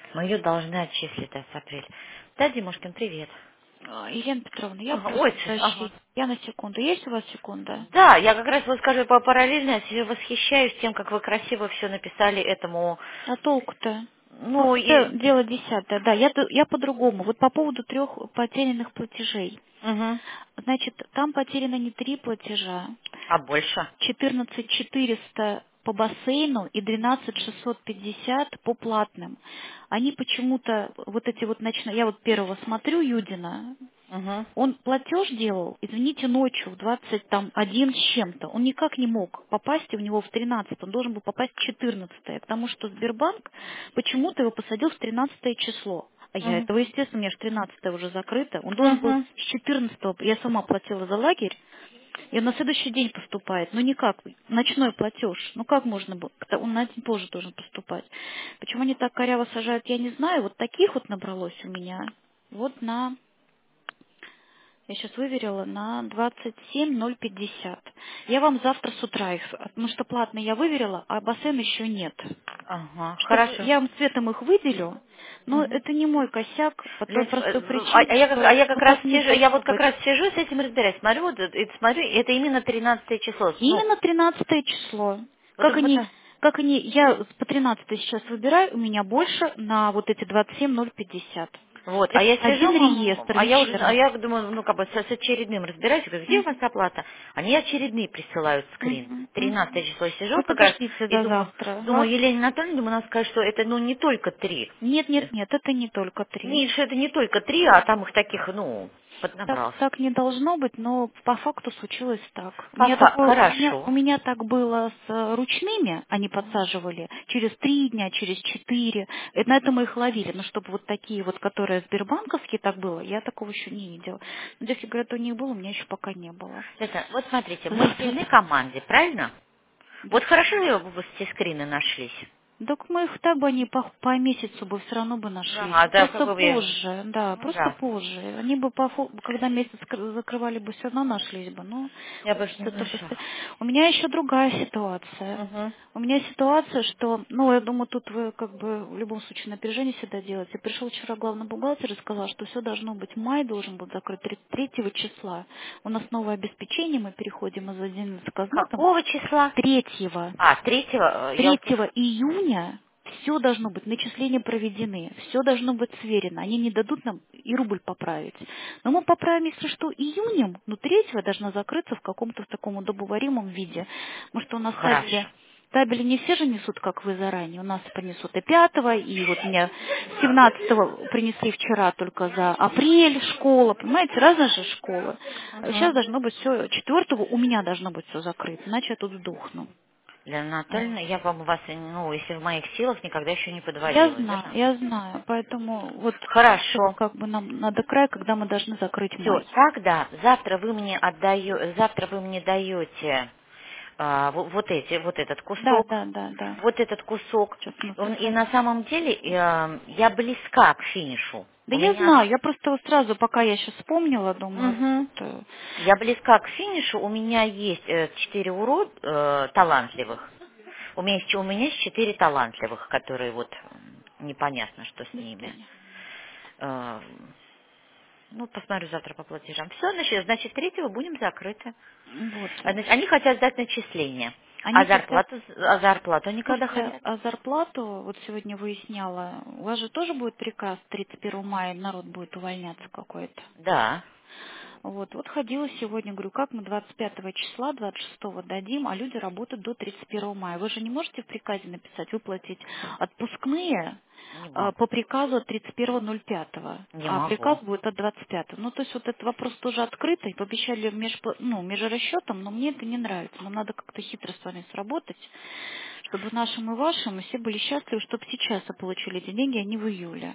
Мы ее должны отчислить с апреля. Да, Димушкин, привет. Елена Петровна, я Ага, прошу ой, ага. прощения. Я на секунду. Есть у вас секунда? Да, я как раз вот скажу параллельно, я себе восхищаюсь тем, как вы красиво все написали этому. А толку-то? Ну, Ну это и. дело десятое. Да, я по-другому. Вот по поводу 3 потерянных платежей. Мгм. Значит, там потеряно не 3 платежа. А больше? 14 400 по бассейну и 12 650 по платным. Они почему-то, вот эти вот ночные, я вот первого смотрю, Юдина, Угу. он платеж делал, извините, ночью в 21 с чем-то. Он никак не мог попасть у него в 13, он должен был попасть в 14, потому что Сбербанк почему-то его посадил в 13 число. А я Угу. этого, естественно, у меня же 13 уже закрыто. Он должен был Угу. с 14, я сама платила за лагерь, и он на следующий день поступает. Ну никак, ночной платеж. Ну как можно было? Он на день позже должен поступать. Почему они так коряво сажают, я не знаю. Вот таких вот набралось у меня. Вот я сейчас выверила на 27 050. Я вам завтра с утра их, потому что платные я выверила, а бассейн еще нет. Ага, Чтобы хорошо. я вам цветом их выделю, но Угу. это не мой косяк по той простой А причине, я, что я как ну, раз так не сижу, я должно вот как быть. раз сижу с этим разбираюсь, смотрю, вот, и смотрю, это именно 13 число. Ну, Именно 13 число. вот Как только они, потому. как они, я по 13 сейчас выбираю, у меня больше на вот эти 27 050. Вот, а Это я сижу, один реестр а я уже, а вечерний. я думаю, ну, как бы с очередным разбираюсь, я говорю, где у вас Мгм. оплата? Они очередные присылают скрин. Мгм. Мгм. 13 число сижу Вы как раз подождите и до думаю, завтра. думаю, Елене Анатольевне, думаю, надо сказать, что это, ну, не только три. Нет, нет, нет, это не только 3. Не, что это не только три, а там их таких, ну, Так, поднабралось. так не должно быть, но по факту случилось так. У Хорошо. меня так было с ручными, они подсаживали через 3 дня, через 4. На это мы их ловили. Но чтобы вот такие вот, которые сбербанковские так было, я такого еще не видела. Но если, говорят, у них было, у меня еще пока не было. Это, вот смотрите, мы в Завтра. сильной команде, правильно? Да. Вот хорошо ли у вас эти скрины нашлись? Так мы их так бы они по месяцу бы все равно бы нашли. Ага, да, как Просто бы я. позже, да, Ну просто да. позже. Они бы, когда месяц закрывали бы, все равно нашлись бы. Но Я бы их не хочется это нашла. быстрее. У меня еще другая ситуация. Угу. У меня ситуация, что, ну, я думаю, тут вы как бы в любом случае напряжение всегда делаете. Пришел вчера главный бухгалтер и сказал, что все должно быть, май должен быть закрыт 3 числа. У нас новое обеспечение, мы переходим из 11 к там Какого числа? 3. А, третьего, елки. 3 июня все должно быть, начисления проведены, все должно быть сверено. Они не дадут нам и рубль поправить. Но мы поправим, если что, июнем, но 3 должна закрыться в каком-то в таком удобоваримом виде. Потому что у нас Хорошо. табели не все же несут, как вы заранее. У нас понесут и 5, и вот меня 17 принесли вчера только за апрель школа. Понимаете, разная же школа. Сейчас Угу. должно быть все, 4 у меня должно быть все закрыто, иначе я тут сдохну. Лена Вот. Анатольевна, я вам вас, ну, если в моих силах, никогда еще не подводила, верно? Я знаю, поэтому вот Хорошо. как бы нам надо край, когда мы должны закрыть Все, май. тогда завтра вы мне даете вот вот этот Да, кусок, да, да, да. вот этот кусок. Сейчас мы И на самом деле я близка к финишу. Да У я меня знаю, я просто вот сразу, пока я сейчас вспомнила, думаю, Мгм. вот, Я близка к финишу. У меня есть 4 талантливых. У меня есть 4 талантливых, которые вот непонятно, что с без ними. пени. Э, Ну, посмотрю завтра по платежам. Все, значит, 3 будем закрыты. Вот. Значит, они хотят сдать начисление. Они хотят, А зарплату они когда слушайте, хотят? а зарплату, вот сегодня выясняла, у вас же тоже будет приказ 31 мая, народ будет увольняться какой-то. Да. Вот ходила сегодня, говорю, как мы 25 числа, 26 дадим, а люди работают до 31 мая. Вы же не можете в приказе написать, выплатить отпускные Не могу. по приказу от 31.05, Не а приказ могу. будет от 25. Ну, то есть вот этот вопрос тоже открытый, пообещали межрасчетом, но мне это не нравится. Нам надо как-то хитро с вами сработать, чтобы нашим и вашим мы все были счастливы, чтобы сейчас получили эти деньги, а не в июле.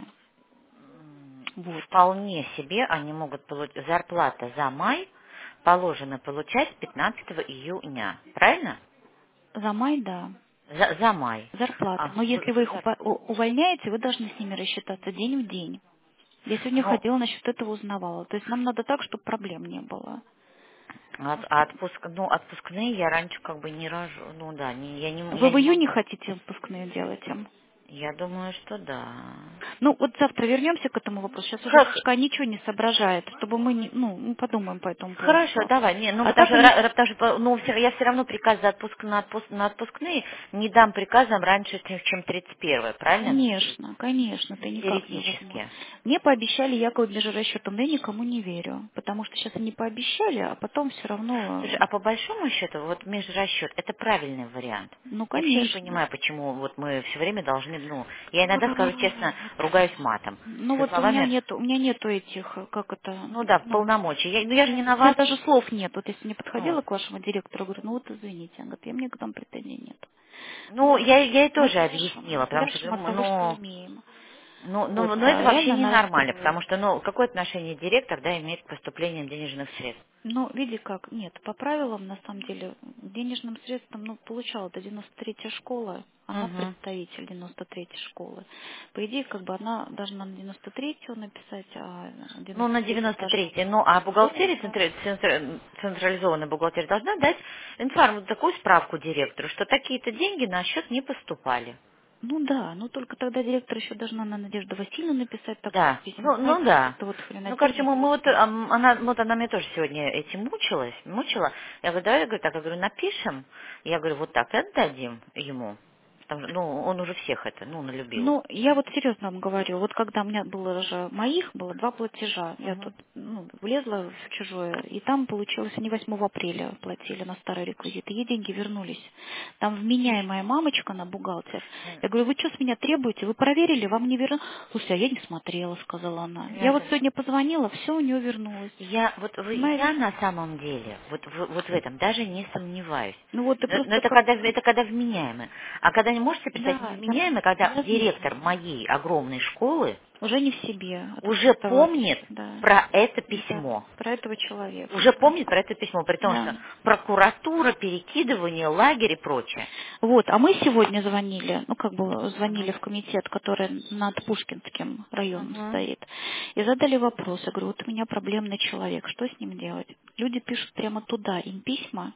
Вот. Вполне себе они могут получить зарплата за май положено получать 15 июня. Правильно? За май, да. За май. Зарплата. А, Но если вы их зар- увольняете, вы должны с ними рассчитаться день в день. Я сегодня ну, ходила насчет этого, узнавала. То есть нам надо так, чтобы проблем не было. отпускные я раньше как бы не рожу. Ну да, я не, Вы я в не июне могу. хотите выпускные делать им? Я думаю, что да. Ну, вот завтра вернемся к этому вопросу. Сейчас уже Ха- Сашка ничего не соображает, чтобы мы, мы подумаем по этому Хорошо, поводу. давай. Не, ну А потому так что, мне, ну, я все равно приказы на отпускные не дам приказам раньше, чем 31, правильно? конечно, конечно, ты никак не возьмешь. Теоретически. Мне пообещали якобы межрасчетом, но я никому не верю, потому что сейчас они пообещали, а потом все равно, Слушай, а по большому счету, вот межрасчет, это правильный вариант. ну, Я вообще не конечно. понимаю, почему вот мы все время должны, я иногда, скажу честно, ругаюсь матом. Ну Со вот словами, у меня нету этих, как это, ну да, ну, полномочий. Ну я же не у на меня вас. даже слов нет. Вот если мне Вот. подходила к вашему директору, говорю, ну вот извините, она говорит, я мне к вам претензий нет. Ну, я ей Мы тоже объяснила, потому что, пляшем от того, что ну, имеем. ну, Вот, ну, это а вообще реально нас ненормально, строят. потому что, ну, какое отношение директор, да, имеет к поступлению денежных средств? Ну, види как, нет, по правилам, на самом деле, денежным средством, получала это 93-я школа, она Угу. представитель 93-й школы. По идее, как бы она должна на 93-ю написать, а Ну, на 93-я должна 93-й. Ну, а бухгалтерия, школа. централизованная бухгалтерия должна дать такую справку директору, что такие-то деньги на счет не поступали. Ну да, но только тогда директор еще должна на Надежду Васильевну написать такое Да, письмо. ну Знаете, вот да. это вот Ну, короче, хренотень. мы вот, она меня тоже сегодня этим мучила. Я говорю, давай, я говорю, так, я говорю, напишем. Я говорю, вот так, и отдадим ему. Потому что, ну, он уже всех это, ну, налюбил. Ну, я вот серьезно вам говорю, вот когда у меня было же моих, было 2 платежа, я Угу. тут влезла в чужое, и там получилось, они 8 апреля платили на старые реквизиты, ей деньги вернулись. Там вменяемая мамочка на бухгалтер. Я говорю, вы что с меня требуете? Вы проверили, вам не вернули? Слушай, а я не смотрела, сказала она. Я вот сегодня позвонила, все у нее вернулось. Я Понимаете? на самом деле, вот в этом даже не сомневаюсь. Ну вот и Но просто это как... когда вменяемое. А когда не можете представить Да, я невменяемое, когда директор разумею. моей огромной школы Уже не в себе от уже этого, помнит да, про это да, письмо. про этого человека. Уже помнит про это письмо, при том, что Да. прокуратура, перекидывание, лагерь и прочее. Вот, а мы сегодня звонили, как бы звонили Мгм. в комитет, который над Пушкинским районом Мгм. стоит, и задали вопрос. Я говорю, вот у меня проблемный человек, что с ним делать? Люди пишут прямо туда им письма,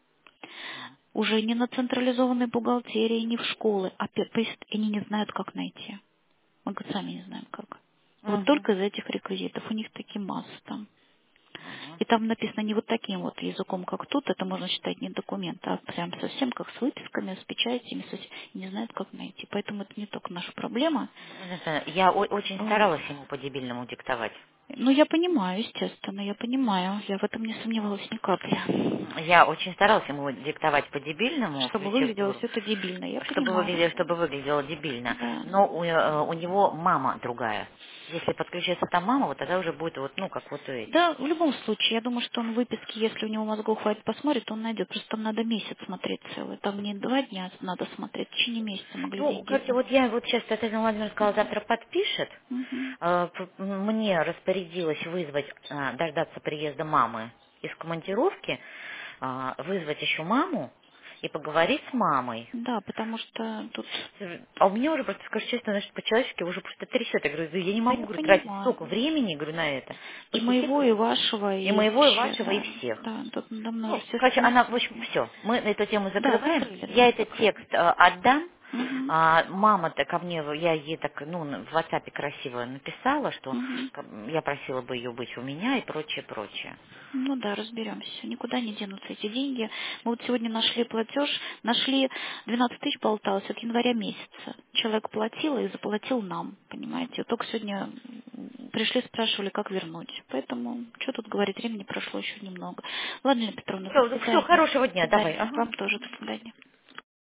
уже не на централизованной бухгалтерии, не в школы, а они не знают, как найти. Мы говорим, сами не знаем как. Вот Мгм. только из этих реквизитов. У них такие массы там. Ага. И там написано не вот таким вот языком, как тут, это можно считать не документ, а прям совсем как с выписками, с печатями, и не знают, как найти. Поэтому это не только наша проблема. Я очень Вот. старалась ему по-дебильному диктовать. Ну, я понимаю, естественно, я понимаю. Я в этом не сомневалась ни капли. Я очень старалась ему диктовать по-дебильному в Чтобы выглядело процедуру, все это дебильно, я понимаю. чтобы выглядело дебильно. Да. Но у него мама другая. Если подключится та мама, вот тогда уже будет вот, ну, как вот у этих. Да, в любом случае, я думаю, что он выписки, если у него мозгов хватит посмотрит, он найдет. Просто там надо месяц смотреть целый. Там не 2 дня надо смотреть, в течение месяца могли Ну, деньги. короче, вот я вот сейчас Татьяна Владимировна сказала, завтра подпишет. Мгм. Мне распорядилась вызвать, дождаться приезда мамы из командировки, вызвать еще маму и поговорить с мамой. Да, потому что тут... А у меня уже просто, скажу честно, значит, по-человечески уже просто трясет. Я говорю, я не Да могу, я говорю, тратить понимаю. столько времени, говорю, на это. И Посидим, моего, и вашего, и и моего, и вообще, вашего, и да. всех. Да, тут надо мной уже Ну, все короче, смеются. в общем, все. Мы эту тему Да, закрываем. закрыли, Я да, этот закрыли. текст отдам. Угу. Мама-то ко мне, я ей так, в WhatsApp красиво написала, что Угу. я просила бы ее быть у меня и прочее, прочее. Ну да, разберемся. Никуда не денутся эти деньги. Мы вот сегодня нашли платеж, нашли 12 тысяч болталось от января месяца. Человек платил и заплатил нам, понимаете. Вот только сегодня пришли, спрашивали, как вернуть. Поэтому, что тут говорить, времени прошло еще немного. Ладно, Елена Петровна, до Все, свидания. хорошего До дня, давай. свидания. Ага. Вам тоже до свидания.